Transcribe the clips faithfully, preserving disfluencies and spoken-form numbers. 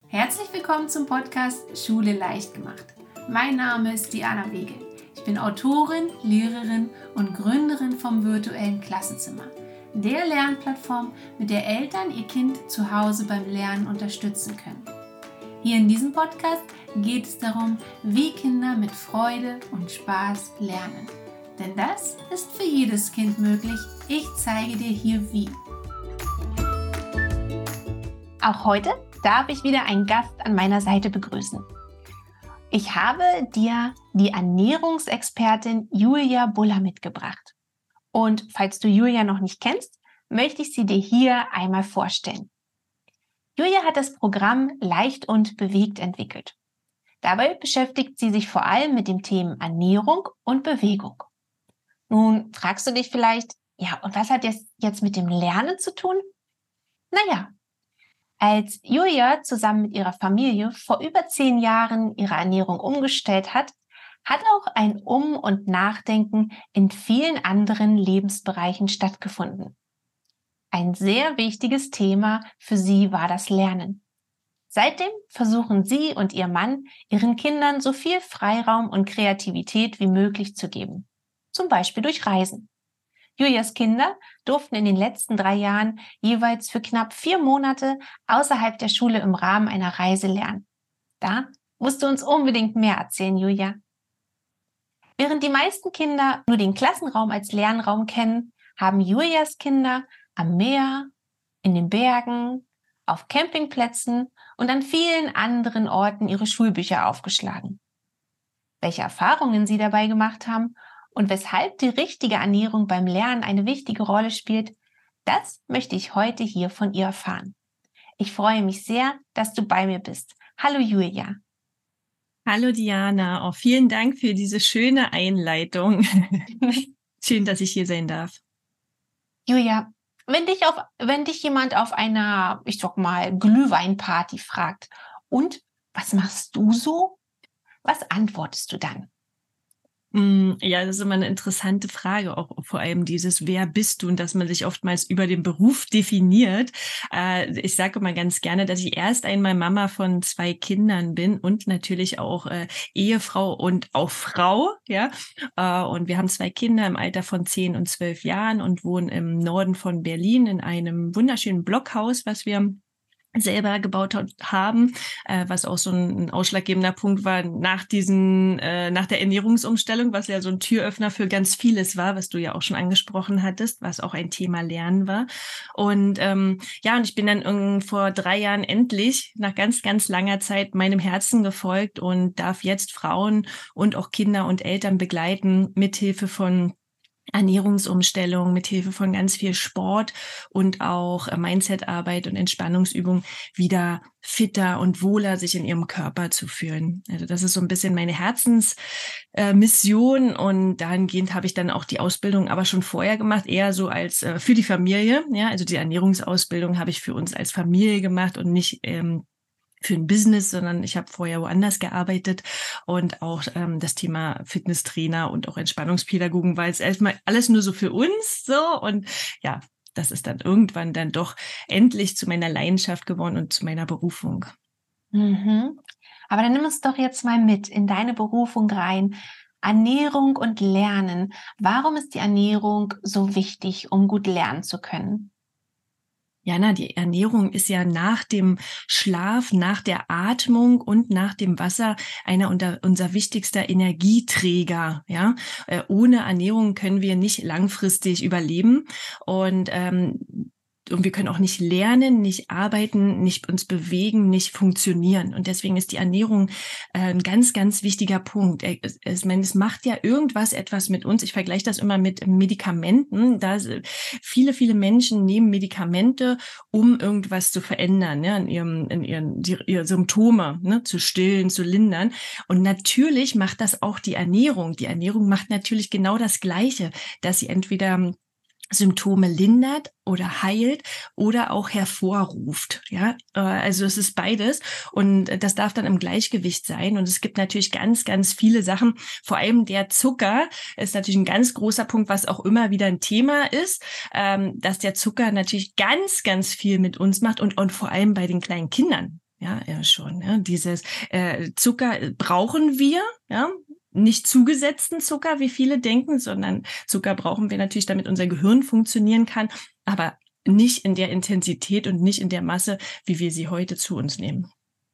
Herzlich willkommen zum Podcast Schule leicht gemacht. Mein Name ist Diana Wege. Ich bin Autorin, Lehrerin und Gründerin vom virtuellen Klassenzimmer, der Lernplattform, mit der Eltern ihr Kind zu Hause beim Lernen unterstützen können. Hier in diesem Podcast geht es darum, wie Kinder mit Freude und Spaß lernen. Denn das ist für jedes Kind möglich. Ich zeige dir hier wie. Auch heute darf ich wieder einen Gast an meiner Seite begrüßen. Ich habe dir die Ernährungsexpertin Julia Buller mitgebracht. Und falls du Julia noch nicht kennst, möchte ich sie dir hier einmal vorstellen. Julia hat das Programm Leicht und Bewegt entwickelt. Dabei beschäftigt sie sich vor allem mit den Themen Ernährung und Bewegung. Nun fragst du dich vielleicht, ja, und was hat das jetzt mit dem Lernen zu tun? Naja, als Julia zusammen mit ihrer Familie vor über zehn Jahren ihre Ernährung umgestellt hat, hat auch ein Um- und Nachdenken in vielen anderen Lebensbereichen stattgefunden. Ein sehr wichtiges Thema für sie war das Lernen. Seitdem versuchen sie und ihr Mann, ihren Kindern so viel Freiraum und Kreativität wie möglich zu geben. Zum Beispiel durch Reisen. Julias Kinder durften in den letzten drei Jahren jeweils für knapp vier Monate außerhalb der Schule im Rahmen einer Reise lernen. Da musst du uns unbedingt mehr erzählen, Julia. Während die meisten Kinder nur den Klassenraum als Lernraum kennen, haben Julias Kinder am Meer, in den Bergen, auf Campingplätzen und an vielen anderen Orten ihre Schulbücher aufgeschlagen. Welche Erfahrungen sie dabei gemacht haben und weshalb die richtige Ernährung beim Lernen eine wichtige Rolle spielt, das möchte ich heute hier von ihr erfahren. Ich freue mich sehr, dass du bei mir bist. Hallo Julia. Hallo Diana, oh, vielen Dank für diese schöne Einleitung. Schön, dass ich hier sein darf. Julia, wenn dich, auf, wenn dich jemand auf einer, ich sag mal, Glühweinparty fragt, und was machst du so? Was antwortest du dann? Ja, das ist immer eine interessante Frage, auch vor allem dieses, wer bist du, und dass man sich oftmals über den Beruf definiert. Ich sage immer ganz gerne, dass ich erst einmal Mama von zwei Kindern bin und natürlich auch Ehefrau und auch Frau, ja. Und wir haben zwei Kinder im Alter von zehn und zwölf Jahren und wohnen im Norden von Berlin in einem wunderschönen Blockhaus, was wir selber gebaut haben, äh, was auch so ein ausschlaggebender Punkt war nach diesen, äh, nach der Ernährungsumstellung, was ja so ein Türöffner für ganz vieles war, was du ja auch schon angesprochen hattest, was auch ein Thema Lernen war. Und ähm, ja, und ich bin dann irgend vor drei Jahren endlich nach ganz, ganz langer Zeit meinem Herzen gefolgt und darf jetzt Frauen und auch Kinder und Eltern begleiten, mithilfe von Ernährungsumstellung, mit Hilfe von ganz viel Sport und auch Mindset-Arbeit und Entspannungsübung wieder fitter und wohler sich in ihrem Körper zu fühlen. Also das ist so ein bisschen meine Herzensmission, und dahingehend habe ich dann auch die Ausbildung aber schon vorher gemacht, eher so als äh, für die Familie. Ja, also die Ernährungsausbildung habe ich für uns als Familie gemacht und nicht ähm, für ein Business, sondern ich habe vorher woanders gearbeitet, und auch ähm, das Thema Fitnesstrainer und auch Entspannungspädagogen war jetzt erstmal alles nur so für uns so, und ja, das ist dann irgendwann dann doch endlich zu meiner Leidenschaft geworden und zu meiner Berufung. Mhm. Aber dann nimm uns doch jetzt mal mit in deine Berufung rein. Ernährung und Lernen. Warum ist die Ernährung so wichtig, um gut lernen zu können? Ja, na, die Ernährung ist ja nach dem Schlaf, nach der Atmung und nach dem Wasser einer unter, unser wichtigster Energieträger. Ja, äh, ohne Ernährung können wir nicht langfristig überleben, und ähm, und wir können auch nicht lernen, nicht arbeiten, nicht uns bewegen, nicht funktionieren. Und deswegen ist die Ernährung äh, ein ganz, ganz wichtiger Punkt. Es, es, es macht ja irgendwas etwas mit uns. Ich vergleiche das immer mit Medikamenten. Da viele, viele Menschen nehmen Medikamente, um irgendwas zu verändern, ja, in ihrem, in ihren die, ihre Symptome, ne, zu stillen, zu lindern. Und natürlich macht das auch die Ernährung. Die Ernährung macht natürlich genau das Gleiche, dass sie entweder Symptome lindert oder heilt oder auch hervorruft. Ja, also es ist beides, und das darf dann im Gleichgewicht sein. Und es gibt natürlich ganz, ganz viele Sachen. Vor allem der Zucker ist natürlich ein ganz großer Punkt, was auch immer wieder ein Thema ist, dass der Zucker natürlich ganz, ganz viel mit uns macht, und, und vor allem bei den kleinen Kindern. Ja, ja schon. Ja. Dieses äh, Zucker brauchen wir, ja, nicht zugesetzten Zucker, wie viele denken, sondern Zucker brauchen wir natürlich, damit unser Gehirn funktionieren kann, aber nicht in der Intensität und nicht in der Masse, wie wir sie heute zu uns nehmen.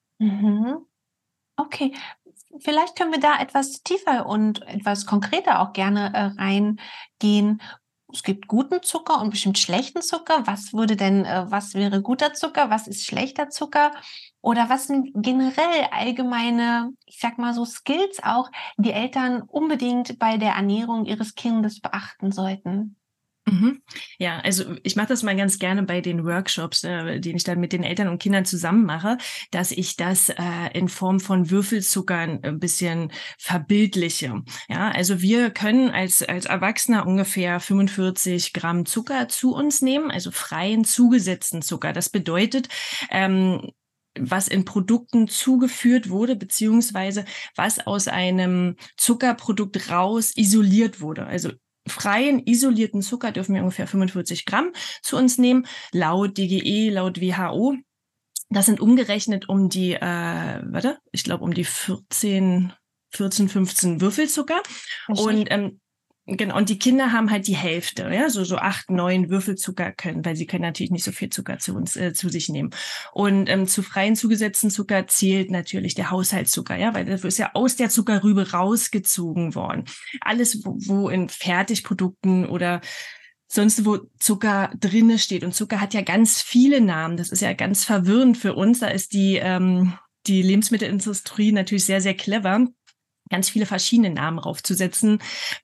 Mhm. Okay, vielleicht können wir da etwas tiefer und etwas konkreter auch gerne äh, reingehen. Es gibt guten Zucker und bestimmt schlechten Zucker. Was würde denn, äh, was wäre guter Zucker? Was ist schlechter Zucker? Oder was sind generell allgemeine, ich sag mal so Skills auch, die Eltern unbedingt bei der Ernährung ihres Kindes beachten sollten? Mhm. Ja, also ich mache das mal ganz gerne bei den Workshops, äh, die ich dann mit den Eltern und Kindern zusammen mache, dass ich das äh, in Form von Würfelzuckern ein bisschen verbildliche. Ja, also wir können als als Erwachsener ungefähr fünfundvierzig Gramm Zucker zu uns nehmen, also freien zugesetzten Zucker. Das bedeutet, ähm, was in Produkten zugeführt wurde, beziehungsweise was aus einem Zuckerprodukt raus isoliert wurde. Also freien, isolierten Zucker dürfen wir ungefähr fünfundvierzig Gramm zu uns nehmen, laut D G E, laut W H O. Das sind umgerechnet um die, äh, warte, ich glaube um die vierzehn, vierzehn, fünfzehn Würfelzucker. Richtig? Und ähm, genau, und die Kinder haben halt die Hälfte, ja, so so acht, neun Würfelzucker können, weil sie können natürlich nicht so viel Zucker zu uns äh, zu sich nehmen. Und ähm, zu freien zugesetzten Zucker zählt natürlich der Haushaltszucker, ja, weil dafür ist ja aus der Zuckerrübe rausgezogen worden. Alles, wo, wo in Fertigprodukten oder sonst wo Zucker drinne steht. Und Zucker hat ja ganz viele Namen. Das ist ja ganz verwirrend für uns. Da ist die ähm, die Lebensmittelindustrie natürlich sehr, sehr clever, ganz viele verschiedene Namen raufzusetzen.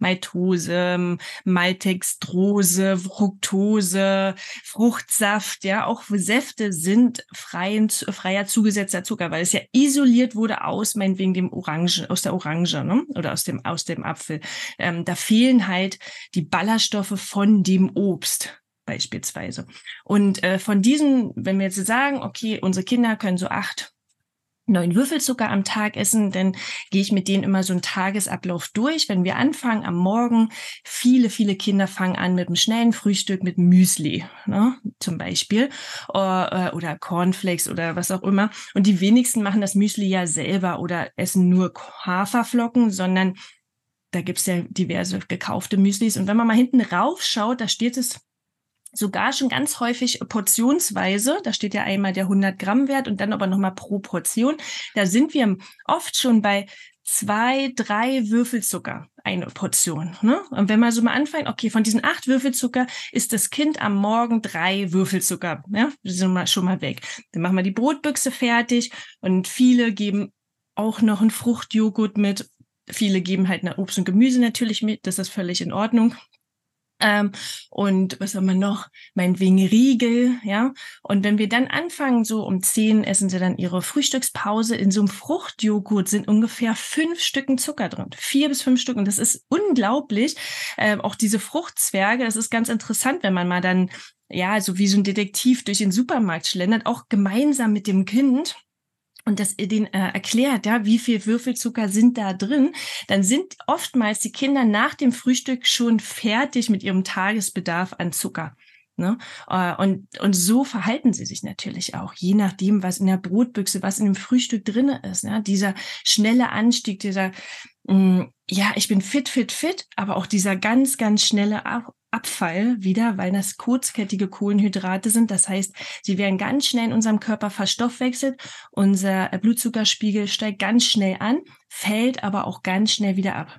Maltose, Maltextrose, Fructose, Fruchtsaft, ja, auch Säfte sind freien, freier zugesetzter Zucker, weil es ja isoliert wurde aus, meinetwegen dem Orangen, aus der Orange, ne? Oder aus dem, aus dem Apfel. Ähm, da fehlen halt die Ballaststoffe von dem Obst beispielsweise. Und äh, von diesen, wenn wir jetzt sagen, okay, unsere Kinder können so acht, neun Würfelzucker am Tag essen, dann gehe ich mit denen immer so einen Tagesablauf durch. Wenn wir anfangen am Morgen, viele, viele Kinder fangen an mit einem schnellen Frühstück, mit Müsli, ne, zum Beispiel, oder, oder Cornflakes oder was auch immer. Und die wenigsten machen das Müsli ja selber oder essen nur Haferflocken, sondern da gibt's ja diverse gekaufte Müslis. Und wenn man mal hinten rauf schaut, da steht es sogar schon ganz häufig portionsweise. Da steht ja einmal der hundert Gramm Wert und dann aber nochmal pro Portion. Da sind wir oft schon bei zwei, drei Würfelzucker eine Portion. Ne? Und wenn man so mal anfängt, okay, von diesen acht Würfelzucker ist das Kind am Morgen drei Würfelzucker. Ja, die sind mal schon mal weg. Dann machen wir die Brotbüchse fertig und viele geben auch noch einen Fruchtjoghurt mit. Viele geben halt eine Obst und Gemüse natürlich mit. Das ist völlig in Ordnung. Ähm, und was haben wir noch? Meinetwegen Riegel, ja. Und wenn wir dann anfangen, so um zehn essen sie dann ihre Frühstückspause. In so einem Fruchtjoghurt sind ungefähr fünf Stücken Zucker drin. Vier bis fünf Stück. Und das ist unglaublich. Ähm, auch diese Fruchtzwerge, das ist ganz interessant, wenn man mal dann, ja, so wie so ein Detektiv durch den Supermarkt schlendert, auch gemeinsam mit dem Kind. Und das den äh, erklärt, ja, wie viel Würfelzucker sind da drin, dann sind oftmals die Kinder nach dem Frühstück schon fertig mit ihrem Tagesbedarf an Zucker. Ne? Äh, und, und so verhalten sie sich natürlich auch, je nachdem, was in der Brotbüchse, was in dem Frühstück drinne ist. Ne? Dieser schnelle Anstieg, dieser, mh, ja, ich bin fit, fit, fit, aber auch dieser ganz, ganz schnelle Ab- Abfall wieder, weil das kurzkettige Kohlenhydrate sind. Das heißt, sie werden ganz schnell in unserem Körper verstoffwechselt. Unser Blutzuckerspiegel steigt ganz schnell an, fällt aber auch ganz schnell wieder ab.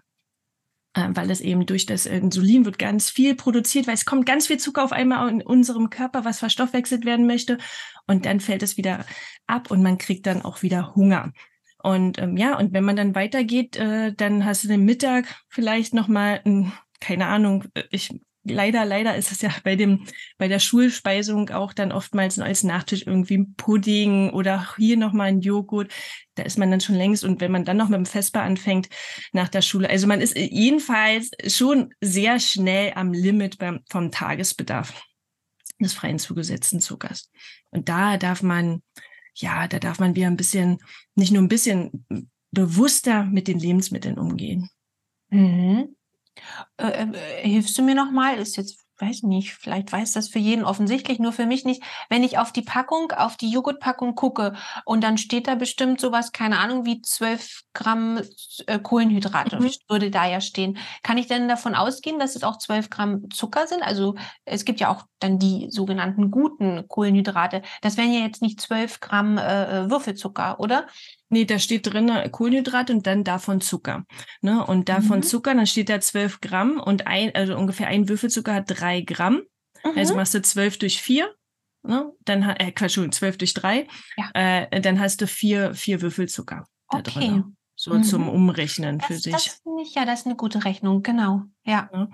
Äh, weil es eben durch das Insulin wird ganz viel produziert, weil es kommt ganz viel Zucker auf einmal in unserem Körper, was verstoffwechselt werden möchte. Und dann fällt es wieder ab und man kriegt dann auch wieder Hunger. Und ähm, ja, und wenn man dann weitergeht, äh, dann hast du den Mittag vielleicht nochmal, keine Ahnung, ich Leider, leider ist es ja bei dem, bei der Schulspeisung auch dann oftmals als Nachtisch irgendwie ein Pudding oder hier nochmal ein Joghurt. Da ist man dann schon längst. Und wenn man dann noch mit dem Vesper anfängt nach der Schule, also man ist jedenfalls schon sehr schnell am Limit beim, vom Tagesbedarf des freien zugesetzten Zuckers. Und da darf man, ja, da darf man wieder ein bisschen, nicht nur ein bisschen bewusster mit den Lebensmitteln umgehen. Mhm. Äh, äh, hilfst du mir noch mal? Ist jetzt weiß nicht, vielleicht weiß das für jeden offensichtlich, nur für mich nicht. Wenn ich auf die Packung, auf die Joghurtpackung gucke und dann steht da bestimmt sowas, keine Ahnung, wie zwölf Gramm äh, Kohlenhydrate, Mhm. würde da ja stehen. Kann ich denn davon ausgehen, dass es auch zwölf Gramm Zucker sind? Also es gibt ja auch dann die sogenannten guten Kohlenhydrate. Das wären ja jetzt nicht zwölf Gramm äh, Würfelzucker, oder? Nee, da steht drin äh, Kohlenhydrate und dann davon Zucker. Ne? Und davon Mhm. Zucker, dann steht da zwölf Gramm und ein, also ungefähr ein Würfelzucker hat drei Gramm. Also Mhm. machst du zwölf durch vier, ne? Dann, ha- äh, Quatsch, Entschuldigung, zwölf durch drei, Ja. äh, dann hast du vier, vier Würfelzucker da Okay. drin. So zum Mhm. Umrechnen für Das, das sich. finde ich ja, das ist eine gute Rechnung, genau. Ja. Ne?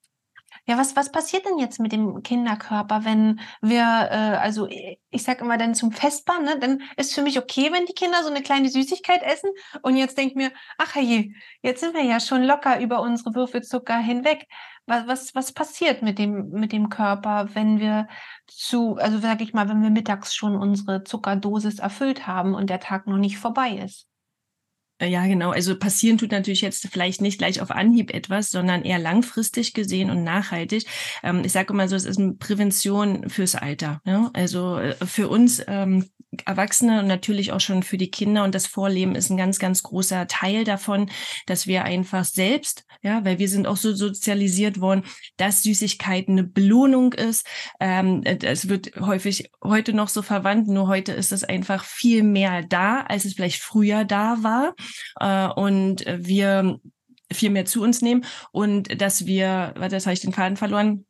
Ja, was, was passiert denn jetzt mit dem Kinderkörper, wenn wir, äh, also ich, ich sag immer dann zum Vesper, ne, dann ist für mich okay, wenn die Kinder so eine kleine Süßigkeit essen und jetzt denk ich mir, ach je, jetzt sind wir ja schon locker über unsere Würfelzucker hinweg. Was, was, was passiert mit dem, mit dem Körper, wenn wir zu, also sag ich mal, wenn wir mittags schon unsere Zuckerdosis erfüllt haben und der Tag noch nicht vorbei ist? Äh, Ja, genau. Also passieren tut natürlich jetzt vielleicht nicht gleich auf Anhieb etwas, sondern eher langfristig gesehen und nachhaltig. Ähm, ich sage immer so, es ist eine Prävention fürs Alter. Ja? Also äh, für uns ähm, Erwachsene und natürlich auch schon für die Kinder und das Vorleben ist ein ganz, ganz großer Teil davon, dass wir einfach selbst, ja, weil wir sind auch so sozialisiert worden, dass Süßigkeit eine Belohnung ist. Ähm, es wird häufig heute noch so verwandt, nur heute ist es einfach viel mehr da, als es vielleicht früher da war. Äh, und wir viel mehr zu uns nehmen und dass wir, warte, jetzt habe ich den Faden verloren.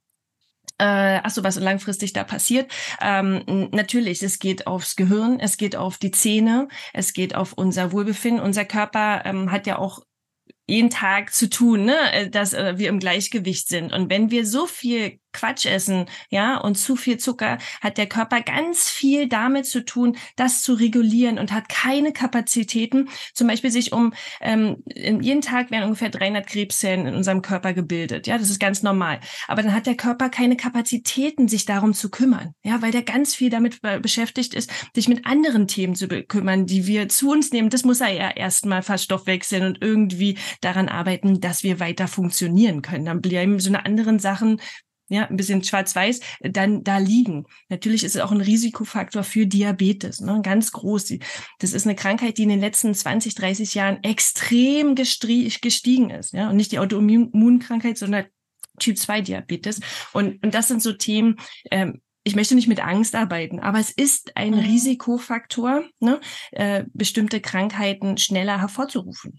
Äh, ach so, was langfristig da passiert. Ähm, natürlich, es geht aufs Gehirn, es geht auf die Zähne, es geht auf unser Wohlbefinden. Unser Körper ähm, hat ja auch jeden Tag zu tun, ne, dass äh, wir im Gleichgewicht sind. Und wenn wir so viel Quatsch essen, ja, und zu viel Zucker, hat der Körper ganz viel damit zu tun, das zu regulieren und hat keine Kapazitäten, zum Beispiel sich um, ähm, jeden Tag werden ungefähr dreihundert Krebszellen in unserem Körper gebildet, ja, das ist ganz normal. Aber dann hat der Körper keine Kapazitäten, sich darum zu kümmern, ja, weil der ganz viel damit beschäftigt ist, sich mit anderen Themen zu kümmern, die wir zu uns nehmen. Das muss er ja erstmal verstoffwechseln und irgendwie daran arbeiten, dass wir weiter funktionieren können. Dann bleiben so eine anderen Sachen, ja, ein bisschen schwarz-weiß, dann da liegen. Natürlich ist es auch ein Risikofaktor für Diabetes, ne, ganz groß. Das ist eine Krankheit, die in den letzten zwanzig, dreißig Jahren extrem gestiegen ist, ja, und nicht die Autoimmunkrankheit, sondern Typ zwei Diabetes. Und, und das sind so Themen, ähm, ich möchte nicht mit Angst arbeiten, aber es ist ein Mhm. Risikofaktor, ne, äh, bestimmte Krankheiten schneller hervorzurufen.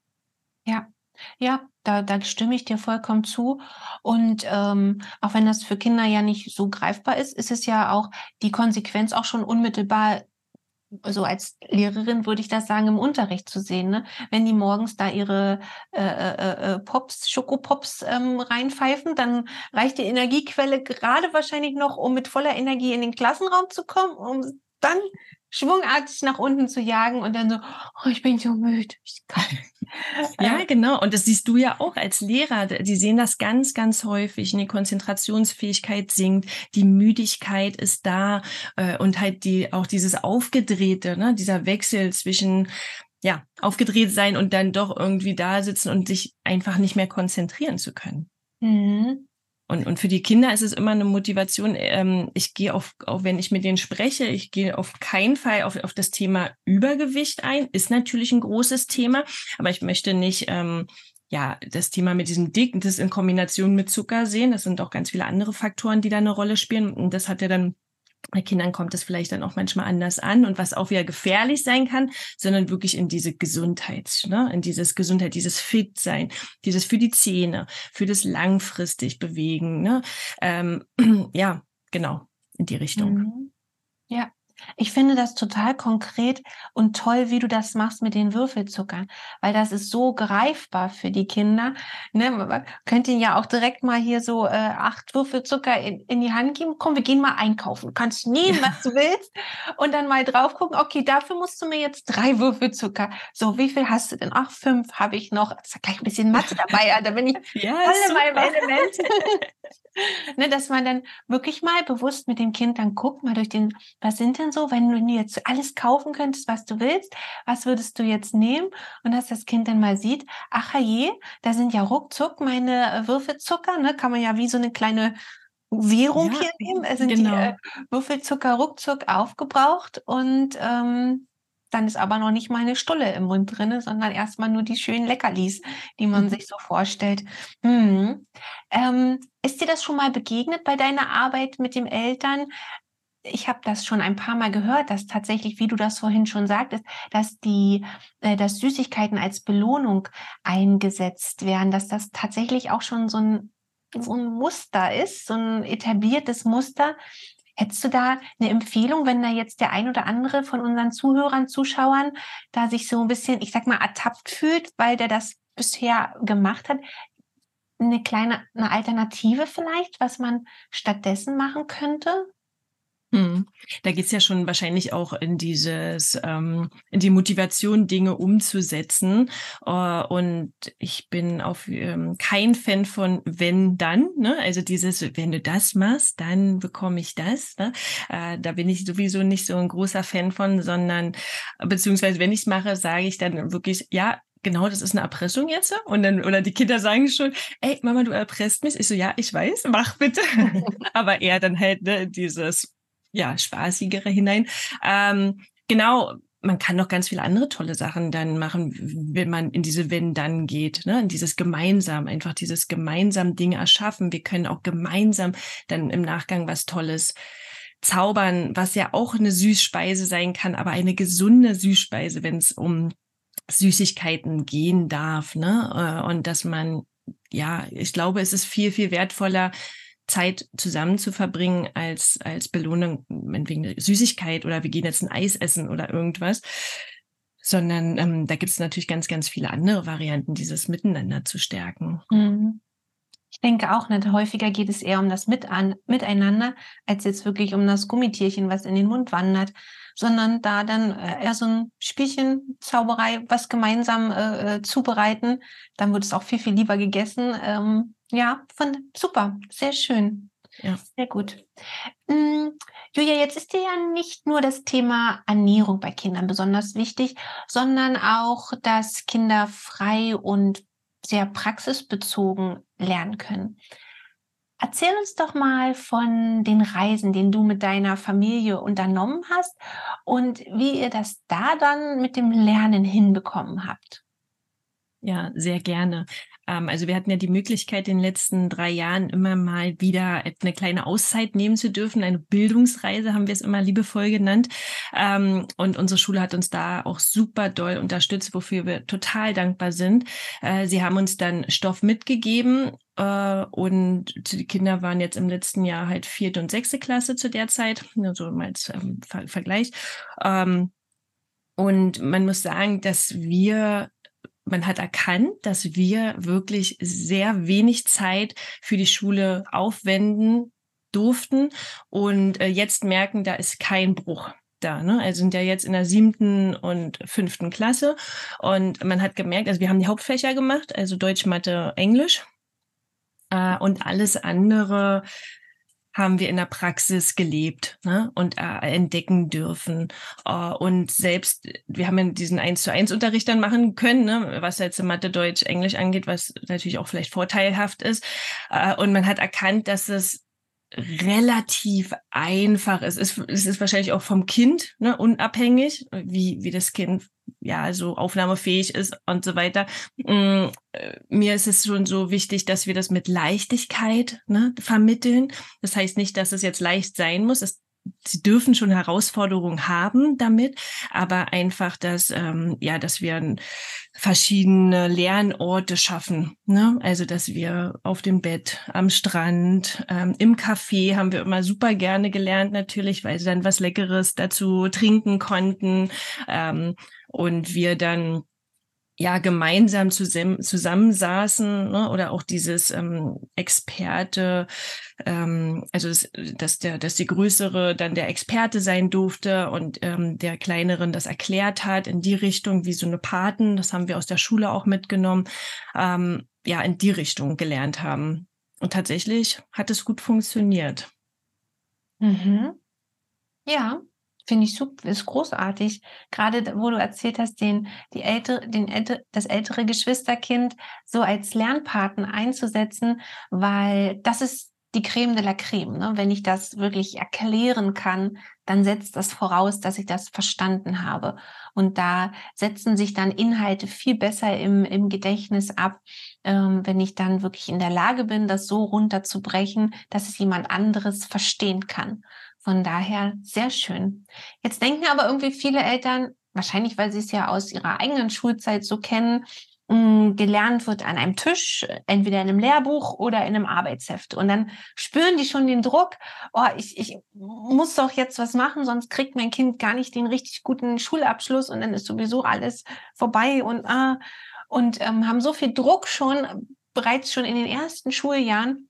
Ja, ja, da, da stimme ich dir vollkommen zu. Und ähm, auch wenn das für Kinder ja nicht so greifbar ist, ist es ja auch die Konsequenz auch schon unmittelbar, so als Lehrerin würde ich das sagen, im Unterricht zu sehen. Ne? Wenn die morgens da ihre äh, äh, äh, Pops, Schokopops ähm, reinpfeifen, dann reicht die Energiequelle gerade wahrscheinlich noch, um mit voller Energie in den Klassenraum zu kommen, um dann schwungartig nach unten zu jagen und dann so, oh, ich bin so müde. Ich kann. Ja, Äh, genau. Und das siehst du ja auch als Lehrer. Die sehen das ganz, ganz häufig. Die Konzentrationsfähigkeit sinkt, die Müdigkeit ist da äh, und halt die auch dieses Aufgedrehte, ne, dieser Wechsel zwischen ja aufgedreht sein und dann doch irgendwie da sitzen und sich einfach nicht mehr konzentrieren zu können. mhm. Und, und für die Kinder ist es immer eine Motivation. Ähm, ich gehe auf, auch wenn ich mit denen spreche, ich gehe auf keinen Fall auf, auf das Thema Übergewicht ein. Ist natürlich ein großes Thema, aber ich möchte nicht, ähm, ja, das Thema mit diesem Dick, das in Kombination mit Zucker sehen. Das sind auch ganz viele andere Faktoren, die da eine Rolle spielen. Und das hat ja dann bei Kindern kommt es vielleicht dann auch manchmal anders an und was auch wieder gefährlich sein kann, sondern wirklich in diese Gesundheit, ne, in dieses Gesundheit, dieses Fit-Sein, dieses für die Zähne, für das langfristig Bewegen, ne, ähm, ja, genau, in die Richtung. Mhm. Ja, ich finde das total konkret und toll, wie du das machst mit den Würfelzuckern, weil das ist so greifbar für die Kinder. Ne? Man könnte ihnen ja auch direkt mal hier so äh, acht Würfelzucker in, in die Hand geben. Komm, wir gehen mal einkaufen. Du kannst nehmen, was du willst und dann mal drauf gucken. Okay, dafür musst du mir jetzt drei Würfelzucker. So, wie viel hast du denn? Ach, fünf habe ich noch. Ist ja gleich ein bisschen Mathe dabei. Ja, da bin ich Ja, voll in meinem super. Element. Ne, dass man dann wirklich mal bewusst mit dem Kind dann guckt, mal durch den, was sind denn so, wenn du jetzt alles kaufen könntest, was du willst, was würdest du jetzt nehmen? Und dass das Kind dann mal sieht, ach je, da sind ja ruckzuck meine äh, Würfelzucker, ne, kann man ja wie so eine kleine Währung Ja, hier nehmen. Es sind die äh, genau. Würfelzucker ruckzuck aufgebraucht und ähm, dann ist aber noch nicht mal eine Stulle im Mund drin, sondern erstmal nur die schönen Leckerlis, die man Mhm. sich so vorstellt. Mhm. Ähm, ist dir das schon mal begegnet bei deiner Arbeit mit den Eltern? Ich habe das schon ein paar Mal gehört, dass tatsächlich, wie du das vorhin schon sagtest, dass die, äh, dass Süßigkeiten als Belohnung eingesetzt werden, dass das tatsächlich auch schon so ein, so ein Muster ist, so ein etabliertes Muster. Hättest du da eine Empfehlung, wenn da jetzt der ein oder andere von unseren Zuhörern, Zuschauern da sich so ein bisschen, ich sag mal, ertappt fühlt, weil der das bisher gemacht hat, eine kleine, eine Alternative vielleicht, was man stattdessen machen könnte? Mhm. Da geht's ja schon wahrscheinlich auch in dieses, ähm, in die Motivation, Dinge umzusetzen. Äh, und ich bin auf ähm, kein Fan von wenn dann, ne? Also dieses, wenn du das machst, dann bekomme ich das. Ne? Äh, da bin ich sowieso nicht so ein großer Fan von, sondern beziehungsweise wenn ich's mache, sage ich dann wirklich, ja, genau, das ist eine Erpressung jetzt. Und dann, oder die Kinder sagen schon, ey, Mama, du erpresst mich. Ich so, ja, ich weiß, mach bitte. Aber eher dann halt, ne, dieses ja, spaßigere hinein. Ähm, genau, man kann noch ganz viele andere tolle Sachen dann machen, wenn man in diese Wenn-Dann geht, ne? In dieses gemeinsam, einfach dieses gemeinsam Dinge erschaffen. Wir können auch gemeinsam dann im Nachgang was Tolles zaubern, was ja auch eine Süßspeise sein kann, aber eine gesunde Süßspeise, wenn es um Süßigkeiten gehen darf, ne? Äh, Und dass man, ja, ich glaube, es ist viel, viel wertvoller, Zeit zusammen zu verbringen als, als Belohnung, meinetwegen eine Süßigkeit oder wir gehen jetzt ein Eis essen oder irgendwas. Sondern ähm, da gibt es natürlich ganz, ganz viele andere Varianten, dieses Miteinander zu stärken. Mhm. Ich denke auch nicht. Häufiger geht es eher um das Mit an, Miteinander, als jetzt wirklich um das Gummitierchen, was in den Mund wandert, sondern da dann äh, eher so ein Spielchen, Zauberei, was gemeinsam äh, äh, zubereiten. Dann wird es auch viel, viel lieber gegessen. Ähm, ja, von, super, sehr schön, Ja. sehr gut. Mm, Julia, jetzt ist dir ja nicht nur das Thema Ernährung bei Kindern besonders wichtig, sondern auch, dass Kinder frei und sehr praxisbezogen lernen können. Erzähl uns doch mal von den Reisen, den du mit deiner Familie unternommen hast und wie ihr das da dann mit dem Lernen hinbekommen habt. Ja, sehr gerne. Ähm, also wir hatten ja die Möglichkeit, in den letzten drei Jahren immer mal wieder eine kleine Auszeit nehmen zu dürfen. Eine Bildungsreise haben wir es immer liebevoll genannt. Ähm, und unsere Schule hat uns da auch super doll unterstützt, wofür wir total dankbar sind. Äh, sie haben uns dann Stoff mitgegeben. Äh, und die Kinder waren jetzt im letzten Jahr halt vierte und sechste Klasse zu der Zeit, also mal als ähm, Ver Vergleich. Ähm, und man muss sagen, dass wir man hat erkannt, dass wir wirklich sehr wenig Zeit für die Schule aufwenden durften und äh, jetzt merken, da ist kein Bruch da. Ne? Also sind ja jetzt in der siebten und fünften Klasse und man hat gemerkt, also wir haben die Hauptfächer gemacht, also Deutsch, Mathe, Englisch äh, und alles andere haben wir in der Praxis gelebt, ne? Und äh, entdecken dürfen. Uh, und selbst, wir haben ja diesen eins zu eins Unterricht dann machen können, ne? Was jetzt Mathe, Deutsch, Englisch angeht, was natürlich auch vielleicht vorteilhaft ist. Uh, und man hat erkannt, dass es relativ einfach ist. Es ist, es ist wahrscheinlich auch vom Kind, ne, unabhängig, wie, wie das Kind ja so aufnahmefähig ist und so weiter. Mm, äh, mir ist es schon so wichtig, dass wir das mit Leichtigkeit, ne, vermitteln. Das heißt nicht, dass es jetzt leicht sein muss. Es, sie dürfen schon Herausforderungen haben damit, aber einfach, dass ähm, ja, dass wir verschiedene Lernorte schaffen. Ne? Also, dass wir auf dem Bett, am Strand, ähm, im Café haben wir immer super gerne gelernt, natürlich, weil sie dann was Leckeres dazu trinken konnten ähm, und wir dann ja gemeinsam zusammen, zusammensaßen, ne? Oder auch dieses ähm, Experte, ähm, also das, dass der, dass die Größere dann der Experte sein durfte und ähm, der Kleineren das erklärt hat in die Richtung, wie so eine Paten, das haben wir aus der Schule auch mitgenommen, ähm, ja in die Richtung gelernt haben. Und tatsächlich hat es gut funktioniert. Mhm. Ja, finde ich super, ist großartig. Gerade da, wo du erzählt hast, den, die ältere, den älter, das ältere Geschwisterkind so als Lernpaten einzusetzen, weil das ist die Creme de la Creme. Ne? Wenn ich das wirklich erklären kann, dann setzt das voraus, dass ich das verstanden habe. Und da setzen sich dann Inhalte viel besser im, im Gedächtnis ab, ähm, wenn ich dann wirklich in der Lage bin, das so runterzubrechen, dass es jemand anderes verstehen kann. Von daher sehr schön. Jetzt denken aber irgendwie viele Eltern, wahrscheinlich weil sie es ja aus ihrer eigenen Schulzeit so kennen, mh, gelernt wird an einem Tisch, entweder in einem Lehrbuch oder in einem Arbeitsheft. Und dann spüren die schon den Druck, oh, ich, ich muss doch jetzt was machen, sonst kriegt mein Kind gar nicht den richtig guten Schulabschluss und dann ist sowieso alles vorbei und, ah, und ähm, haben so viel Druck schon, bereits schon in den ersten Schuljahren.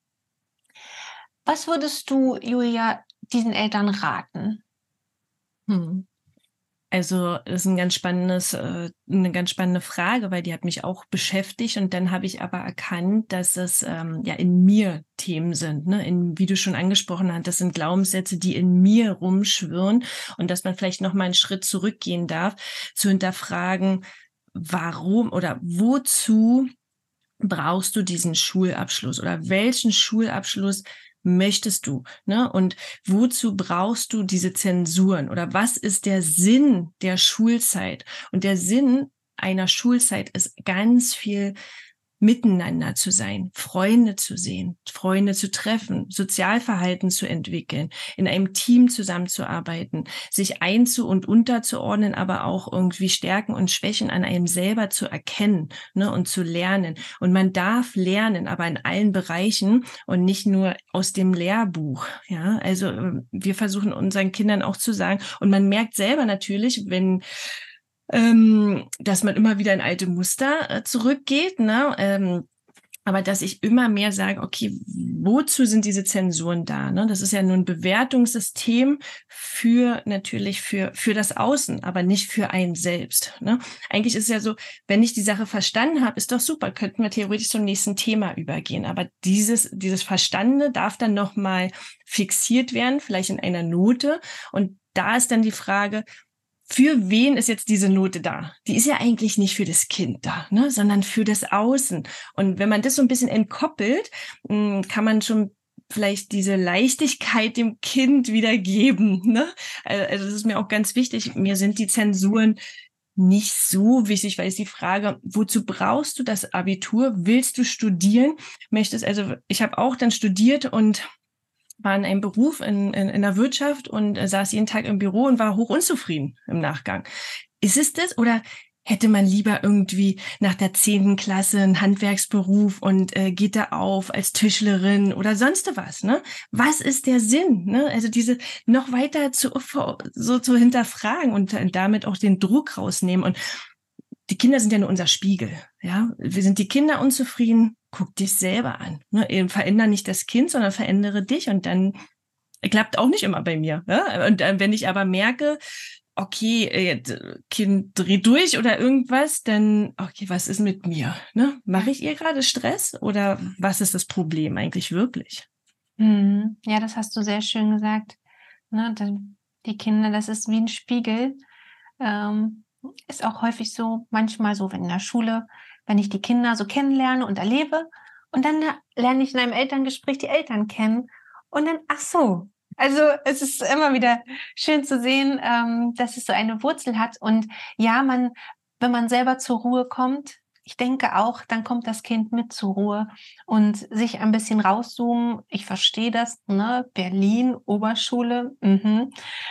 Was würdest du, Julia, diesen Eltern raten? Hm. Also das ist ein ganz spannendes, äh, eine ganz spannende Frage, weil die hat mich auch beschäftigt und dann habe ich aber erkannt, dass es ähm, ja in mir Themen sind, ne? In, wie du schon angesprochen hast, das sind Glaubenssätze, die in mir rumschwirren und dass man vielleicht noch mal einen Schritt zurückgehen darf, zu hinterfragen, warum oder wozu brauchst du diesen Schulabschluss oder welchen Schulabschluss möchtest du, ne? Und wozu brauchst du diese Zensuren oder was ist der Sinn der Schulzeit? Und der Sinn einer Schulzeit ist ganz viel miteinander zu sein, Freunde zu sehen, Freunde zu treffen, Sozialverhalten zu entwickeln, in einem Team zusammenzuarbeiten, sich einzu- und unterzuordnen, aber auch irgendwie Stärken und Schwächen an einem selber zu erkennen, ne, und zu lernen. Und man darf lernen, aber in allen Bereichen und nicht nur aus dem Lehrbuch. Ja, also wir versuchen unseren Kindern auch zu sagen, und man merkt selber natürlich, wenn Ähm, dass man immer wieder in alte Muster äh, zurückgeht, ne? Ähm, aber dass ich immer mehr sage, okay, wozu sind diese Zensuren da? Ne? Das ist ja nur ein Bewertungssystem für natürlich für für das Außen, aber nicht für einen selbst. Ne? Eigentlich ist es ja so, wenn ich die Sache verstanden habe, ist doch super, könnten wir theoretisch zum nächsten Thema übergehen. Aber dieses dieses Verstandene darf dann noch mal fixiert werden, vielleicht in einer Note. Und da ist dann die Frage, für wen ist jetzt diese Note da? Die ist ja eigentlich nicht für das Kind da, ne, sondern für das Außen. Und wenn man das so ein bisschen entkoppelt, kann man schon vielleicht diese Leichtigkeit dem Kind wiedergeben. Ne? Also das ist mir auch ganz wichtig. Mir sind die Zensuren nicht so wichtig, weil es die Frage, wozu brauchst du das Abitur? Willst du studieren? Möchtest, also ich habe auch dann studiert und war in einem Beruf in, in, in der Wirtschaft und äh, saß jeden Tag im Büro und war hoch unzufrieden im Nachgang. Ist es das oder hätte man lieber irgendwie nach der zehnten Klasse einen Handwerksberuf und äh, geht da auf als Tischlerin oder sonst was, ne? Was ist der Sinn, ne? Also diese noch weiter zu, so zu hinterfragen und damit auch den Druck rausnehmen. Und die Kinder sind ja nur unser Spiegel, ja? Wir sind die Kinder unzufrieden, guck dich selber an. Ne? Eben veränder nicht das Kind, sondern verändere dich und dann klappt auch nicht immer bei mir. Ne? Und äh, wenn ich aber merke, okay, äh, Kind dreht durch oder irgendwas, dann, okay, was ist mit mir? Ne? Mache ich ihr gerade Stress oder was ist das Problem eigentlich wirklich? Hm, ja, das hast du sehr schön gesagt. Ne, die Kinder, das ist wie ein Spiegel. Ähm, ist auch häufig so, manchmal so, wenn in der Schule, wenn ich die Kinder so kennenlerne und erlebe und dann lerne ich in einem Elterngespräch die Eltern kennen und dann, ach so. Also es ist immer wieder schön zu sehen, ähm, dass es so eine Wurzel hat und ja, man, wenn man selber zur Ruhe kommt, ich denke auch, dann kommt das Kind mit zur Ruhe und sich ein bisschen rauszoomen. Ich verstehe das, ne? Berlin, Oberschule, mhm.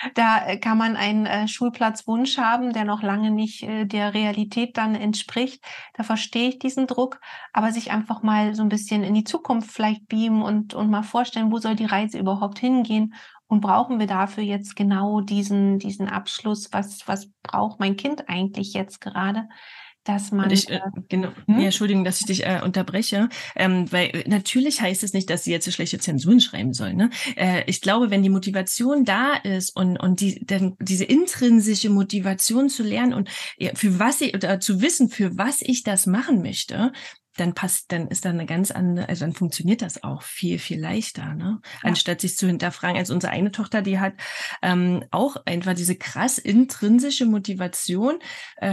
Da kann man einen äh, Schulplatzwunsch haben, der noch lange nicht äh, der Realität dann entspricht. Da verstehe ich diesen Druck, aber sich einfach mal so ein bisschen in die Zukunft vielleicht beamen und, und mal vorstellen, wo soll die Reise überhaupt hingehen? Und brauchen wir dafür jetzt genau diesen, diesen Abschluss? Was, was braucht mein Kind eigentlich jetzt gerade? Dass Und man, ich, äh, genau, hm? ja, Entschuldigung, dass ich dich äh, unterbreche, ähm, weil äh, natürlich heißt es nicht, dass sie jetzt so schlechte Zensuren schreiben sollen. Ne? Äh, ich glaube, wenn die Motivation da ist und und die dann diese intrinsische Motivation zu lernen und ja, für was ich oder zu wissen, für was ich das machen möchte, dann passt, dann ist da eine ganz andere, also dann funktioniert das auch viel, viel leichter, ne? Ja. Anstatt sich zu hinterfragen. Also unsere eine Tochter, die hat ähm, auch einfach diese krass intrinsische Motivation, ähm,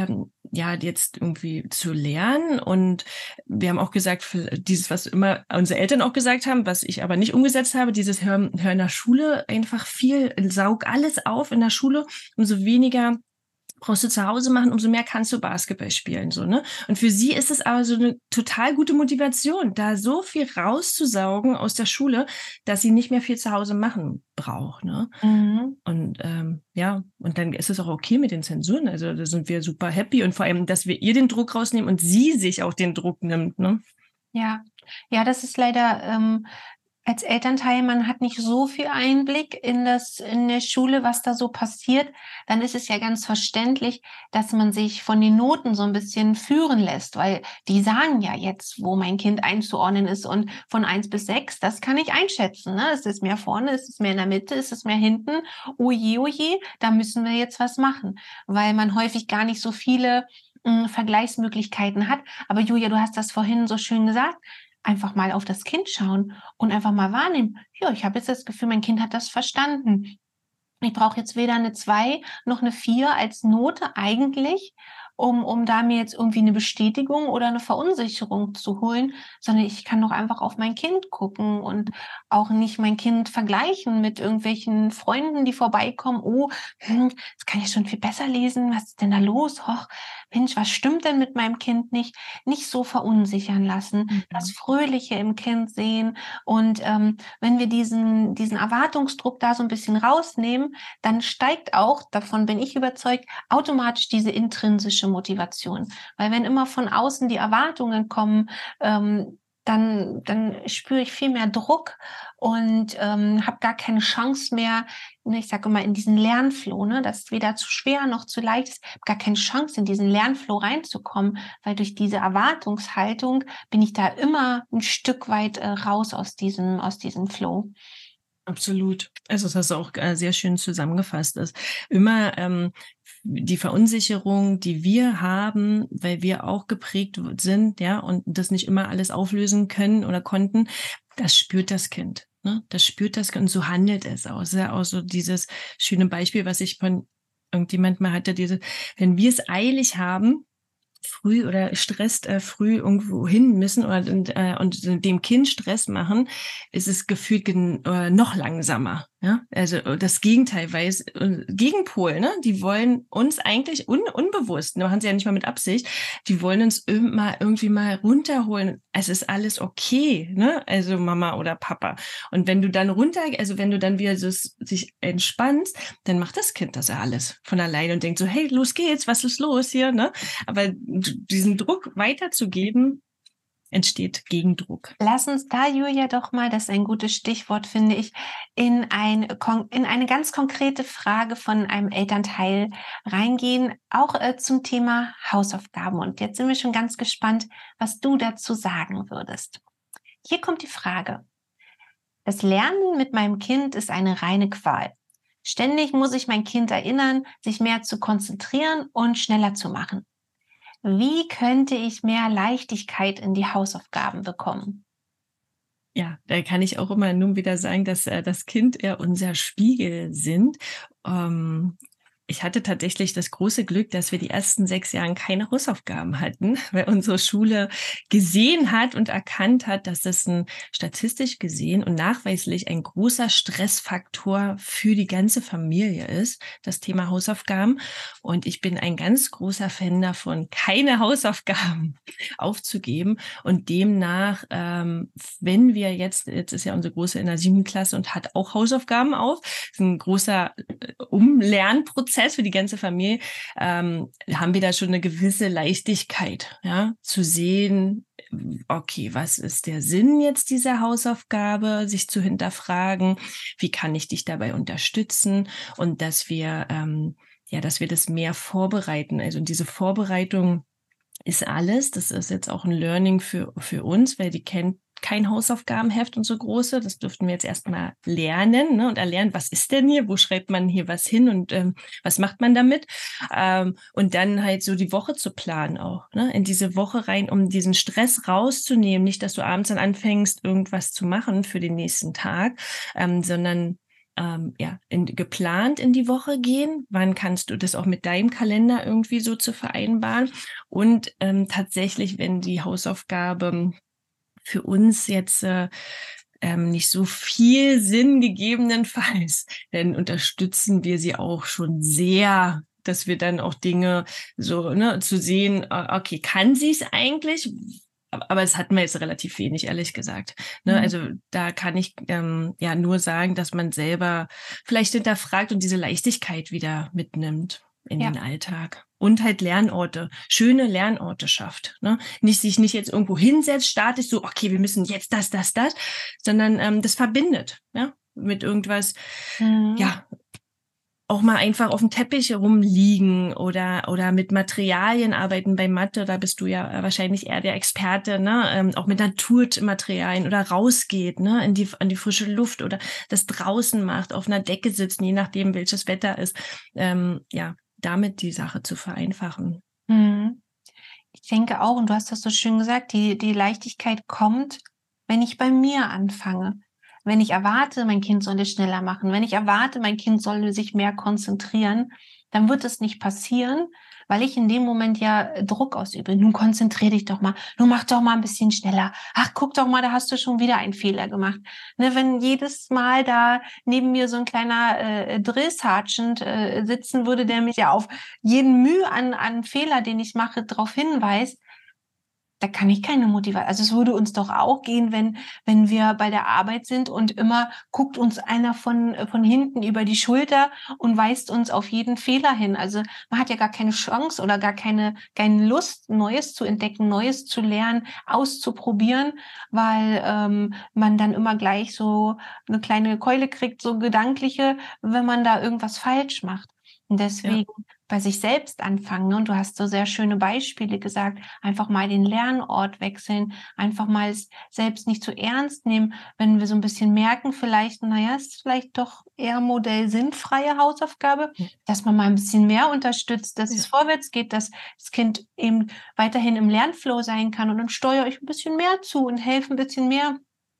ja, jetzt irgendwie zu lernen. Und wir haben auch gesagt, dieses, was immer unsere Eltern auch gesagt haben, was ich aber nicht umgesetzt habe, dieses Hör, Hör in der Schule einfach viel, saug alles auf in der Schule, umso weniger brauchst du zu Hause machen, umso mehr kannst du Basketball spielen, so, ne? Und für sie ist es aber so eine total gute Motivation, da so viel rauszusaugen aus der Schule, dass sie nicht mehr viel zu Hause machen braucht, ne? Mhm. Und ähm, ja, und dann ist es auch okay mit den Zensuren. Also da sind wir super happy und vor allem, dass wir ihr den Druck rausnehmen und sie sich auch den Druck nimmt, ne? Ja, ja, das ist leider ähm, als Elternteil, man hat nicht so viel Einblick in das in der Schule, was da so passiert. Dann ist es ja ganz verständlich, dass man sich von den Noten so ein bisschen führen lässt, weil die sagen ja jetzt, wo mein Kind einzuordnen ist und von eins bis sechs, das kann ich einschätzen, ne? Ist es mehr vorne, ist es mehr in der Mitte, ist es mehr hinten? Oh je, oh je, da müssen wir jetzt was machen, weil man häufig gar nicht so viele, hm, Vergleichsmöglichkeiten hat. Aber Julia, du hast das vorhin so schön gesagt, einfach mal auf das Kind schauen und einfach mal wahrnehmen. Ja, ich habe jetzt das Gefühl, mein Kind hat das verstanden. Ich brauche jetzt weder eine zwei noch eine vier als Note eigentlich, um um da mir jetzt irgendwie eine Bestätigung oder eine Verunsicherung zu holen, sondern ich kann doch einfach auf mein Kind gucken und auch nicht mein Kind vergleichen mit irgendwelchen Freunden, die vorbeikommen. „Oh, hm, das kann ich schon viel besser lesen. Was ist denn da los? Och, Mensch, was stimmt denn mit meinem Kind nicht?“ Nicht so verunsichern lassen, das Mhm. Fröhliche im Kind sehen und, ähm, wenn wir diesen diesen Erwartungsdruck da so ein bisschen rausnehmen, dann steigt auch, davon bin ich überzeugt, automatisch diese intrinsische Motivation. Weil wenn immer von außen die Erwartungen kommen, ähm, dann, dann spüre ich viel mehr Druck und ähm, habe gar keine Chance mehr, ne, ich sage immer, in diesen Lernflow, ne, das ist weder zu schwer noch zu leicht ist, habe gar keine Chance, in diesen Lernflow reinzukommen, weil durch diese Erwartungshaltung bin ich da immer ein Stück weit äh, raus aus diesem, aus diesem Flow. Absolut. Also das hast du auch äh, sehr schön zusammengefasst. Ist immer ähm, die Verunsicherung, die wir haben, weil wir auch geprägt sind, ja, und das nicht immer alles auflösen können oder konnten, das spürt das Kind. Ne? Das spürt das Kind und so handelt es auch. Das ist ja auch so dieses schöne Beispiel, was ich von irgendjemand mal hatte, diese, wenn wir es eilig haben, früh oder stresst äh, früh irgendwo hin müssen oder und, äh, und dem Kind Stress machen, ist es gefühlt gen, äh, noch langsamer. Ja, also äh, das Gegenteil, weil es äh, Gegenpol, ne? Die wollen uns eigentlich un, unbewusst, ne, machen sie ja nicht mal mit Absicht, die wollen uns immer irgendwie mal runterholen. Es ist alles okay, ne? Also Mama oder Papa. Und wenn du dann runter, also wenn du dann wieder so sich entspannst, dann macht das Kind das ja alles von alleine und denkt so, hey, los geht's, was ist los hier, ne? Aber diesen Druck weiterzugeben, entsteht Gegendruck. Lass uns da, Julia, doch mal, das ist ein gutes Stichwort, finde ich, in, ein, in eine ganz konkrete Frage von einem Elternteil reingehen, auch äh, zum Thema Hausaufgaben. Und jetzt sind wir schon ganz gespannt, was du dazu sagen würdest. Hier kommt die Frage. Das Lernen mit meinem Kind ist eine reine Qual. Ständig muss ich mein Kind erinnern, sich mehr zu konzentrieren und schneller zu machen. Wie könnte ich mehr Leichtigkeit in die Hausaufgaben bekommen? Ja, da kann ich auch immer nun wieder sagen, dass äh, das Kind eher unser Spiegel sind. Ähm, ich hatte tatsächlich das große Glück, dass wir die ersten sechs Jahre keine Hausaufgaben hatten, weil unsere Schule gesehen hat und erkannt hat, dass das ein statistisch gesehen und nachweislich ein großer Stressfaktor für die ganze Familie ist, das Thema Hausaufgaben. Und ich bin ein ganz großer Fan davon, keine Hausaufgaben aufzugeben. Und demnach, ähm, wenn wir jetzt, jetzt ist ja unsere Große in der siebten Klasse und hat auch Hausaufgaben auf, das ist ein großer äh, Umlernprozess für die ganze Familie, ähm, haben wir da schon eine gewisse Leichtigkeit, ja, zu sehen, okay, was ist der Sinn jetzt dieser Hausaufgabe, sich zu hinterfragen, wie kann ich dich dabei unterstützen und dass wir, ähm, ja, dass wir das mehr vorbereiten. Also diese Vorbereitung ist alles. Das ist jetzt auch ein Learning für, für uns, weil die kennt kein Hausaufgabenheft und so große. Das dürften wir jetzt erstmal lernen, ne, und erlernen, was ist denn hier, wo schreibt man hier was hin und ähm, was macht man damit? Ähm, und dann halt so die Woche zu planen auch, ne, in diese Woche rein, um diesen Stress rauszunehmen. Nicht, dass du abends dann anfängst, irgendwas zu machen für den nächsten Tag, ähm, sondern ähm, ja, in, geplant in die Woche gehen? Wann kannst du das auch mit deinem Kalender irgendwie so zu vereinbaren? Und ähm, tatsächlich, wenn die Hausaufgabe für uns jetzt äh, ähm, nicht so viel Sinn gegebenenfalls, dann unterstützen wir sie auch schon sehr, dass wir dann auch Dinge so, ne, zu sehen, okay, kann sie es eigentlich? Aber das hatten wir jetzt relativ wenig, ehrlich gesagt. Ne? Mhm. Also da kann ich ähm, ja nur sagen, dass man selber vielleicht hinterfragt und diese Leichtigkeit wieder mitnimmt in Ja. den Alltag. Und halt Lernorte, schöne Lernorte schafft. Ne? Nicht sich nicht jetzt irgendwo hinsetzt, statisch so, okay, wir müssen jetzt das, das, das, sondern ähm, das verbindet, ja, mit irgendwas, Mhm. ja, auch mal einfach auf dem Teppich rumliegen oder oder mit Materialien arbeiten bei Mathe, da bist du ja wahrscheinlich eher der Experte, ne? Ähm, auch mit Naturmaterialien oder rausgeht, ne? In die an die frische Luft oder das draußen macht, auf einer Decke sitzen, je nachdem welches Wetter ist. Ähm, ja, damit die Sache zu vereinfachen. Mhm. Ich denke auch, und du hast das so schön gesagt, die, die Leichtigkeit kommt, wenn ich bei mir anfange. Wenn ich erwarte, mein Kind soll es schneller machen, wenn ich erwarte, mein Kind soll sich mehr konzentrieren, dann wird es nicht passieren, weil ich in dem Moment ja Druck ausübe. Nun konzentrier dich doch mal, nun mach doch mal ein bisschen schneller. Ach, guck doch mal, da hast du schon wieder einen Fehler gemacht. Ne, wenn jedes Mal da neben mir so ein kleiner äh, Drill Sergeant äh, sitzen würde, der mich ja auf jeden Mühe an, an Fehler, den ich mache, darauf hinweist, da kann ich keine Motivation. Also es würde uns doch auch gehen, wenn, wenn wir bei der Arbeit sind und immer guckt uns einer von, von hinten über die Schulter und weist uns auf jeden Fehler hin. Also man hat ja gar keine Chance oder gar keine, keine Lust, Neues zu entdecken, Neues zu lernen, auszuprobieren, weil ähm, man dann immer gleich so eine kleine Keule kriegt, so gedankliche, wenn man da irgendwas falsch macht. Und deswegen Ja. bei sich selbst anfangen. Ne? Und du hast so sehr schöne Beispiele gesagt. Einfach mal den Lernort wechseln, einfach mal es selbst nicht zu ernst nehmen, wenn wir so ein bisschen merken, vielleicht, naja, es ist vielleicht doch eher Modell sinnfreie Hausaufgabe, dass man mal ein bisschen mehr unterstützt, dass Ja. es vorwärts geht, dass das Kind eben weiterhin im Lernflow sein kann und dann steuere ich ein bisschen mehr zu und helfe ein bisschen mehr,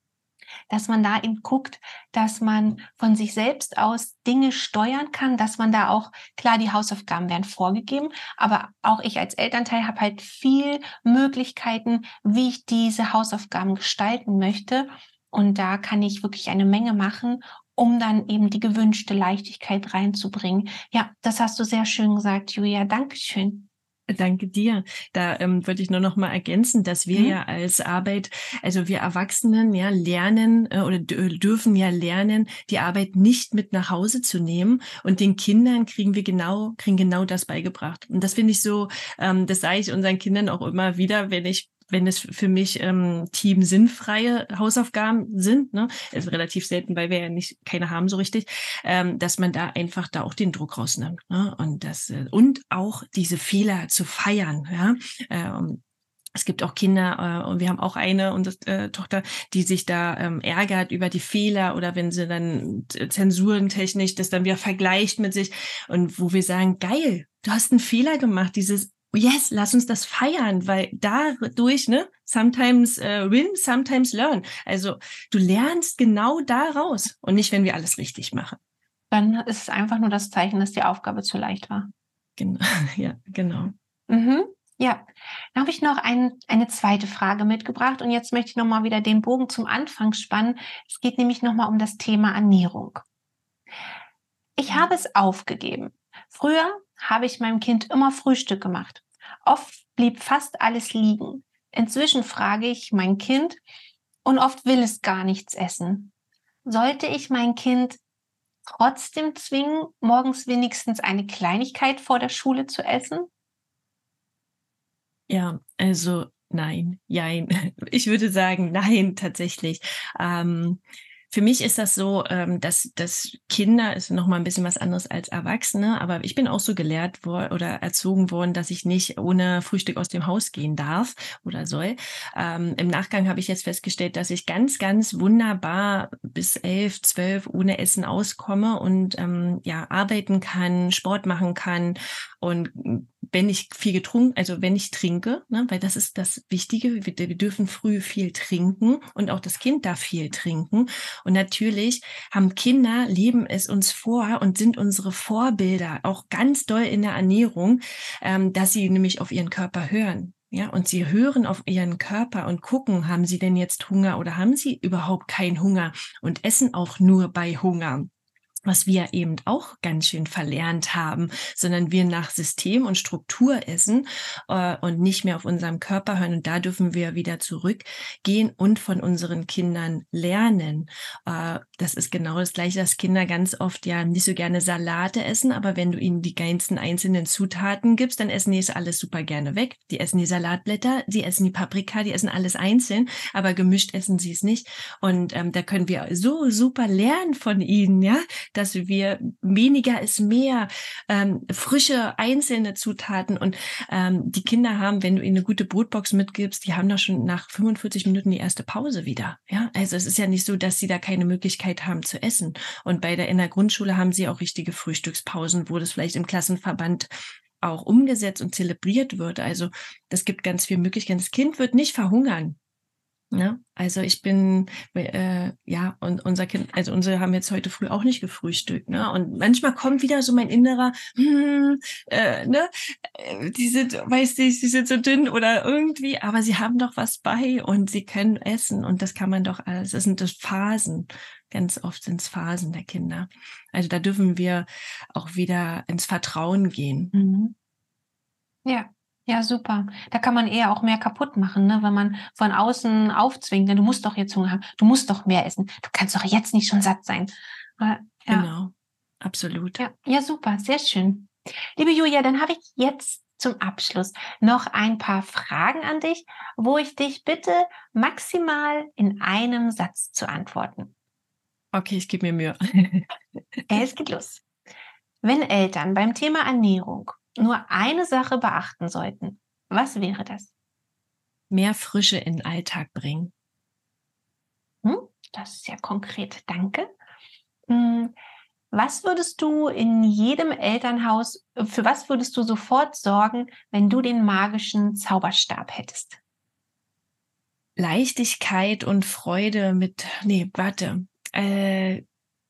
dass man da eben guckt, dass man von sich selbst aus Dinge steuern kann, dass man da auch, klar, die Hausaufgaben werden vorgegeben, aber auch ich als Elternteil habe halt viel Möglichkeiten, wie ich diese Hausaufgaben gestalten möchte. Und da kann ich wirklich eine Menge machen, um dann eben die gewünschte Leichtigkeit reinzubringen. Ja, das hast du sehr schön gesagt, Julia. Dankeschön. Danke dir. Da ähm, würde ich nur noch mal ergänzen, dass wir Mhm. ja als Arbeit, also wir Erwachsenen ja lernen äh, oder d- dürfen ja lernen, die Arbeit nicht mit nach Hause zu nehmen. Und den Kindern kriegen wir genau, kriegen genau das beigebracht. Und das finde ich so, ähm, das sage ich unseren Kindern auch immer wieder, wenn ich wenn es für mich ähm, teamsinnfreie Hausaufgaben sind, ne, ist relativ selten, weil wir ja nicht keine haben so richtig, ähm, dass man da einfach da auch den Druck rausnimmt, ne, und das äh, und auch diese Fehler zu feiern, ja. Ähm, es gibt auch Kinder, äh, und wir haben auch eine unsere äh, Tochter, die sich da ähm, ärgert über die Fehler oder wenn sie dann äh, zensurentechnisch das dann wieder vergleicht mit sich und wo wir sagen, geil, du hast einen Fehler gemacht, dieses yes, lass uns das feiern, weil dadurch, ne, sometimes uh, win, sometimes learn. Also du lernst genau daraus und nicht, wenn wir alles richtig machen. Dann ist es einfach nur das Zeichen, dass die Aufgabe zu leicht war. Genau, ja, genau. Mhm. Ja, dann habe ich noch ein, eine zweite Frage mitgebracht und jetzt möchte ich nochmal wieder den Bogen zum Anfang spannen. Es geht nämlich nochmal um das Thema Ernährung. Ich habe es aufgegeben. Früher habe ich meinem Kind immer Frühstück gemacht. Oft blieb fast alles liegen. Inzwischen frage ich mein Kind und oft will es gar nichts essen. Sollte ich mein Kind trotzdem zwingen, morgens wenigstens eine Kleinigkeit vor der Schule zu essen? Ja, also nein, jein. Ich würde sagen, nein, tatsächlich. Ähm, für mich ist das so, ähm, dass, dass Kinder ist noch mal ein bisschen was anderes als Erwachsene, aber ich bin auch so gelehrt worden oder erzogen worden, dass ich nicht ohne Frühstück aus dem Haus gehen darf oder soll. Ähm, im Nachgang habe ich jetzt festgestellt, dass ich ganz, ganz wunderbar bis elf, zwölf ohne Essen auskomme und ähm, ja arbeiten kann, Sport machen kann und wenn ich viel getrunken, also wenn ich trinke, ne, weil das ist das Wichtige, wir, wir dürfen früh viel trinken und auch das Kind darf viel trinken. Und natürlich haben Kinder, leben es uns vor und sind unsere Vorbilder auch ganz doll in der Ernährung, ähm, dass sie nämlich auf ihren Körper hören. Ja, und sie hören auf ihren Körper und gucken, haben sie denn jetzt Hunger oder haben sie überhaupt keinen Hunger und essen auch nur bei Hunger. Was wir eben auch ganz schön verlernt haben, sondern wir nach System und Struktur essen äh, und nicht mehr auf unserem Körper hören. Und da dürfen wir wieder zurückgehen und von unseren Kindern lernen. Äh, das ist genau das Gleiche, dass Kinder ganz oft ja nicht so gerne Salate essen, aber wenn du ihnen die ganzen einzelnen Zutaten gibst, dann essen die es alles super gerne weg. Die essen die Salatblätter, die essen die Paprika, die essen alles einzeln, aber gemischt essen sie es nicht. Und ähm, da können wir so super lernen von ihnen, ja, dass wir weniger ist mehr, ähm, frische, einzelne Zutaten und ähm, die Kinder haben, wenn du ihnen eine gute Brotbox mitgibst, die haben doch schon nach fünfundvierzig Minuten die erste Pause wieder. Ja, also es ist ja nicht so, dass sie da keine Möglichkeit haben zu essen. Und bei der, in der Grundschule haben sie auch richtige Frühstückspausen, wo das vielleicht im Klassenverband auch umgesetzt und zelebriert wird. Also das gibt ganz viele Möglichkeiten. Das Kind wird nicht verhungern. Ne? Also ich bin, äh, ja, und unser Kind, also unsere haben jetzt heute früh auch nicht gefrühstückt, ne? Und manchmal kommt wieder so mein innerer, hm, äh, ne, äh, die sind, weiß nicht, sie sind so dünn oder irgendwie, aber sie haben doch was bei und sie können essen und das kann man doch alles, das sind das Phasen, ganz oft sind es Phasen der Kinder. Also da dürfen wir auch wieder ins Vertrauen gehen. Mhm. Ja. Ja, super. Da kann man eher auch mehr kaputt machen, ne? Wenn man von außen aufzwingt, ne? Du musst doch jetzt Hunger haben, du musst doch mehr essen, du kannst doch jetzt nicht schon satt sein. Äh, Ja, Genau, absolut. ja, ja, super, sehr schön. Liebe Julia, dann habe ich jetzt zum Abschluss noch ein paar Fragen an dich, wo ich dich bitte, maximal in einem Satz zu antworten. Okay, ich gebe mir Mühe. Es geht los. Wenn Eltern beim Thema Ernährung nur eine Sache beachten sollten, was wäre das? Mehr Frische in den Alltag bringen. Hm? Das ist ja konkret, danke. Hm, Was würdest du in jedem Elternhaus, für was würdest du sofort sorgen, wenn du den magischen Zauberstab hättest? Leichtigkeit und Freude mit, nee, warte, äh,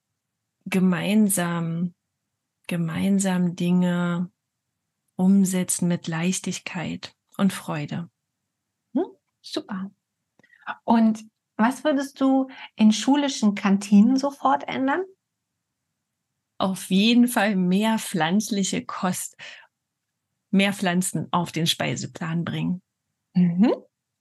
gemeinsam, gemeinsam Dinge umsetzen mit Leichtigkeit und Freude. Hm? Super. Und was würdest du in schulischen Kantinen sofort ändern? Auf jeden Fall mehr pflanzliche Kost, mehr Pflanzen auf den Speiseplan bringen. Mhm.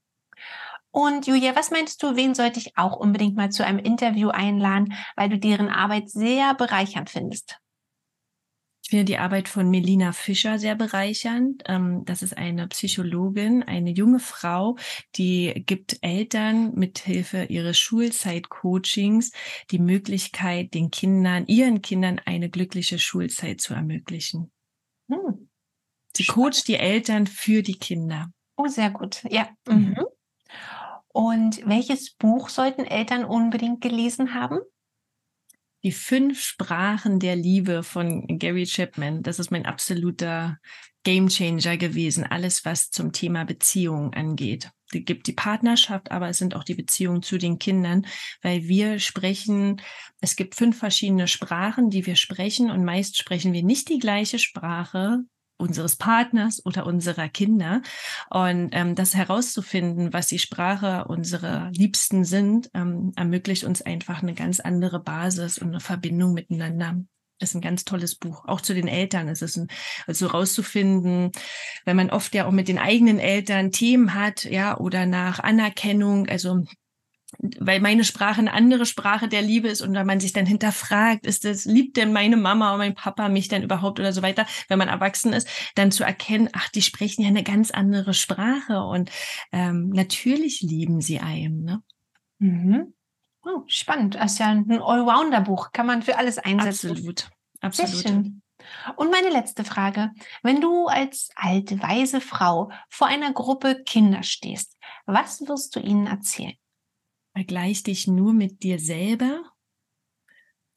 Und Julia, was meinst du, wen sollte ich auch unbedingt mal zu einem Interview einladen, weil du deren Arbeit sehr bereichernd findest? Ich finde die Arbeit von Melina Fischer sehr bereichernd. Das ist eine Psychologin, eine junge Frau, die gibt Eltern mithilfe ihres Schulzeit-Coachings die Möglichkeit, den Kindern, ihren Kindern eine glückliche Schulzeit zu ermöglichen. Hm. Sie coacht die Eltern für die Kinder. Oh, sehr gut. Ja. Mhm. Mhm. Und welches Buch sollten Eltern unbedingt gelesen haben? Die fünf Sprachen der Liebe von Gary Chapman, das ist mein absoluter Gamechanger gewesen. Alles, was zum Thema Beziehung angeht. Es gibt die Partnerschaft, aber es sind auch die Beziehungen zu den Kindern, weil wir sprechen, es gibt fünf verschiedene Sprachen, die wir sprechen und meist sprechen wir nicht die gleiche Sprache unseres Partners oder unserer Kinder. Und ähm, das herauszufinden, was die Sprache unserer Liebsten sind, ähm, ermöglicht uns einfach eine ganz andere Basis und eine Verbindung miteinander. Das ist ein ganz tolles Buch. Auch zu den Eltern ist es ein, also rauszufinden, wenn man oft ja auch mit den eigenen Eltern Themen hat, ja, oder nach Anerkennung, also weil meine Sprache eine andere Sprache der Liebe ist und wenn man sich dann hinterfragt, ist es, liebt denn meine Mama oder mein Papa mich denn überhaupt oder so weiter, wenn man erwachsen ist, dann zu erkennen, ach, die sprechen ja eine ganz andere Sprache und ähm, natürlich lieben sie einen. Ne? Mhm. Oh, spannend. Das ist ja ein Allrounder-Buch. Kann man für alles einsetzen. Absolut, Sehr absolut. schön. Und meine letzte Frage. Wenn du als alte, weise Frau vor einer Gruppe Kinder stehst, was wirst du ihnen erzählen? Vergleich dich nur mit dir selber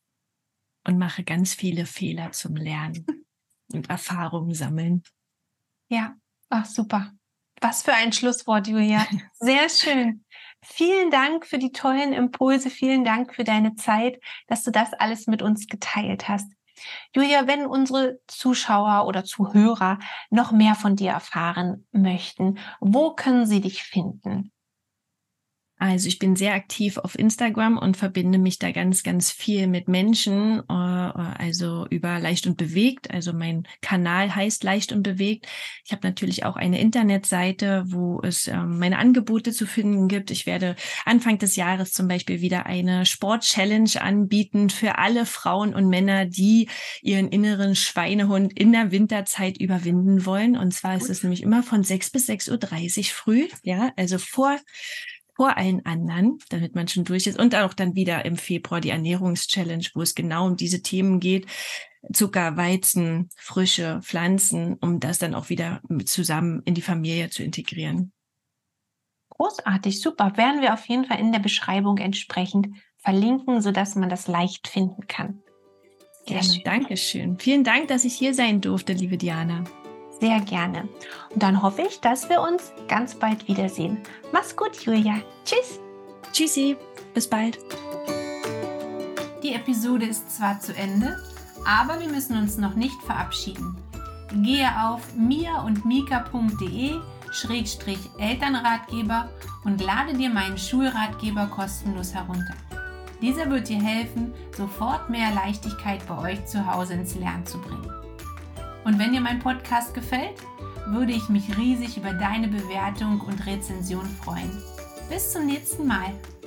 und mache ganz viele Fehler zum Lernen und Erfahrungen sammeln. Ja, ach super. Was für ein Schlusswort, Julia. Sehr schön. Vielen Dank für die tollen Impulse. Vielen Dank für deine Zeit, dass du das alles mit uns geteilt hast. Julia, wenn unsere Zuschauer oder Zuhörer noch mehr von dir erfahren möchten, wo können sie dich finden? Also ich bin sehr aktiv auf Instagram und verbinde mich da ganz, ganz viel mit Menschen, äh, also über Leicht und Bewegt. Also mein Kanal heißt Leicht und Bewegt. Ich habe natürlich auch eine Internetseite, wo es ähm, meine Angebote zu finden gibt. Ich werde Anfang des Jahres zum Beispiel wieder eine Sport-Challenge anbieten für alle Frauen und Männer, die ihren inneren Schweinehund in der Winterzeit überwinden wollen. Und zwar ist es nämlich immer von sechs bis sechs Uhr dreißig früh, ja, also vor vor allen anderen, damit man schon durch ist. Und auch dann wieder im Februar die Ernährungs-Challenge, wo es genau um diese Themen geht. Zucker, Weizen, frische Pflanzen, um das dann auch wieder mit zusammen in die Familie zu integrieren. Großartig, super. Werden wir auf jeden Fall in der Beschreibung entsprechend verlinken, sodass man das leicht finden kann. Gerne, Dankeschön. Vielen Dank, dass ich hier sein durfte, liebe Diana. Sehr gerne. Und dann hoffe ich, dass wir uns ganz bald wiedersehen. Mach's gut, Julia. Tschüss. Tschüssi. Bis bald. Die Episode ist zwar zu Ende, aber wir müssen uns noch nicht verabschieden. Gehe auf mia und mika punkt de Schrägstrich Elternratgeber und lade dir meinen Schulratgeber kostenlos herunter. Dieser wird dir helfen, sofort mehr Leichtigkeit bei euch zu Hause ins Lernen zu bringen. Und wenn dir mein Podcast gefällt, würde ich mich riesig über deine Bewertung und Rezension freuen. Bis zum nächsten Mal.